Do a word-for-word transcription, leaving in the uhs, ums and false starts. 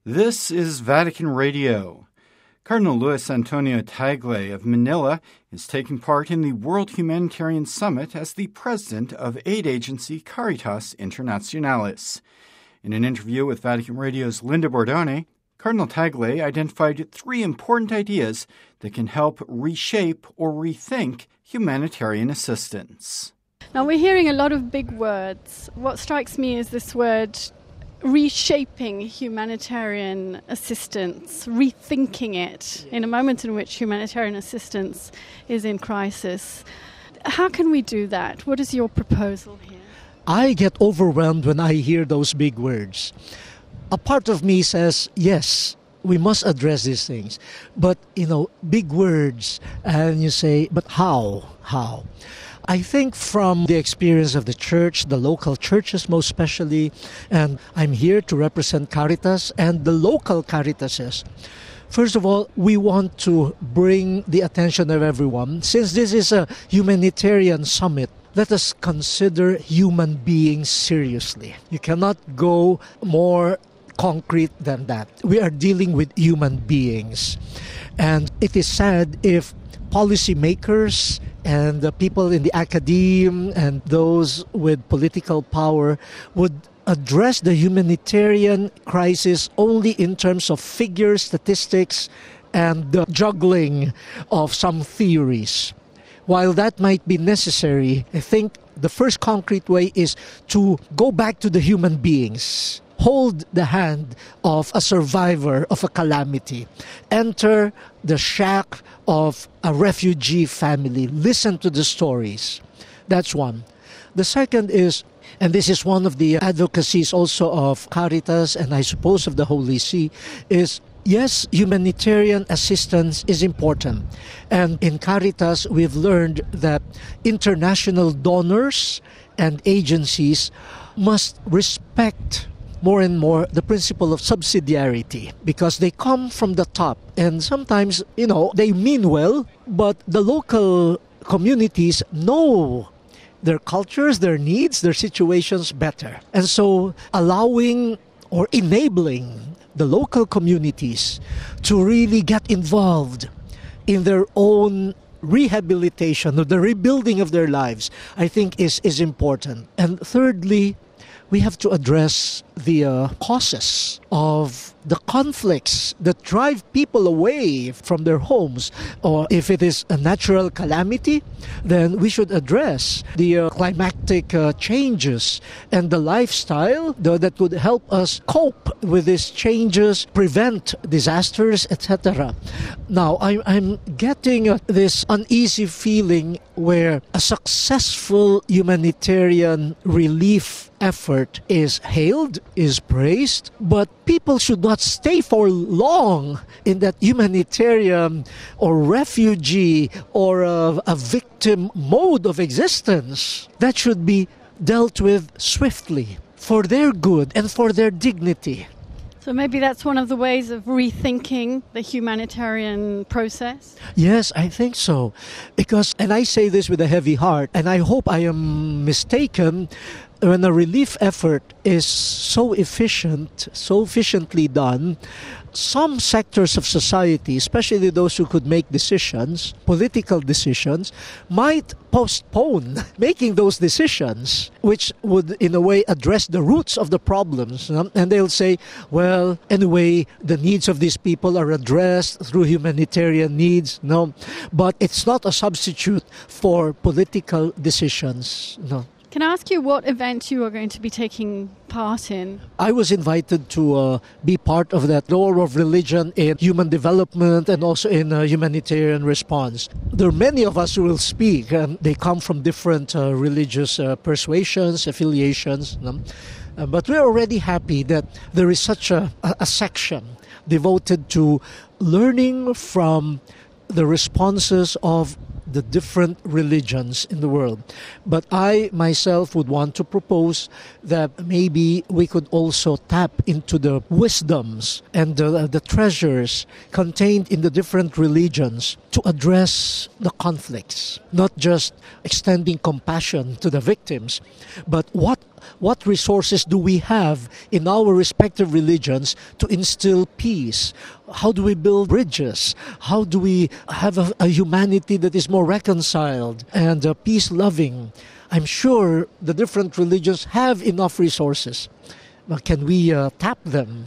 This is Vatican Radio. Cardinal Luis Antonio Tagle of Manila is taking part in the World Humanitarian Summit as the president of aid agency Caritas Internationalis. In an interview with Vatican Radio's Linda Bordone, Cardinal Tagle identified three important ideas that can help reshape or rethink humanitarian assistance. Now, we're hearing a lot of big words. What strikes me is this word reshaping humanitarian assistance, rethinking it in a moment in which humanitarian assistance is in crisis. How can we do that? What is your proposal here? I get overwhelmed when I hear those big words. A part of me says, yes, we must address these things. But, you know, big words, and you say, but how? How? I think from the experience of the church, the local churches most especially, and I'm here to represent Caritas and the local Caritases. First of all, we want to bring the attention of everyone. Since this is a humanitarian summit, let us consider human beings seriously. You cannot go more concrete than that. We are dealing with human beings. And it is sad if policymakers and the people in the academe and those with political power would address the humanitarian crisis only in terms of figures, statistics, and the juggling of some theories. While that might be necessary, I think the first concrete way is to go back to the human beings. Hold the hand of a survivor of a calamity. Enter the shack of a refugee family. Listen to the stories. That's one. The second is, and this is one of the advocacies also of Caritas and I suppose of the Holy See, is yes, humanitarian assistance is important. And in Caritas, we've learned that international donors and agencies must respect more and more the principle of subsidiarity because they come from the top and sometimes, you know, they mean well, but the local communities know their cultures, their needs, their situations better. And so allowing or enabling the local communities to really get involved in their own rehabilitation or the rebuilding of their lives, I think is, is important. And thirdly, we have to address the uh, causes of the conflicts that drive people away from their homes. Or if it is a natural calamity, then we should address the uh, climactic uh, changes and the lifestyle the, that would help us cope with these changes, prevent disasters, et cetera. Now, I, I'm getting uh, this uneasy feeling where a successful humanitarian relief effort is hailed, is praised, but people should not stay for long in that humanitarian or refugee or a, a victim mode of existence. That should be dealt with swiftly for their good and for their dignity. So maybe that's one of the ways of rethinking the humanitarian process? Yes, I think so. Because, and I say this with a heavy heart, and I hope I am mistaken, when a relief effort is so efficient, so efficiently done, some sectors of society, especially those who could make decisions, political decisions, might postpone making those decisions, which would in a way address the roots of the problems. You know? And they'll say, well, anyway, the needs of these people are addressed through humanitarian needs. No, but it's not a substitute for political decisions. No. Can I ask you what event you are going to be taking part in? I was invited to uh, be part of that role of religion in human development and also in uh, humanitarian response. There are many of us who will speak, and they come from different uh, religious uh, persuasions, affiliations. You know? uh, but we're already happy that there is such a, a, a section devoted to learning from the responses of the different religions in the world. But I myself would want to propose that maybe we could also tap into the wisdoms and the, the treasures contained in the different religions to address the conflicts, not just extending compassion to the victims, but what what resources do we have in our respective religions to instill peace? How do we build bridges? How do we have a, a humanity that is more reconciled and uh, peace-loving? I'm sure the different religions have enough resources. But can we uh, tap them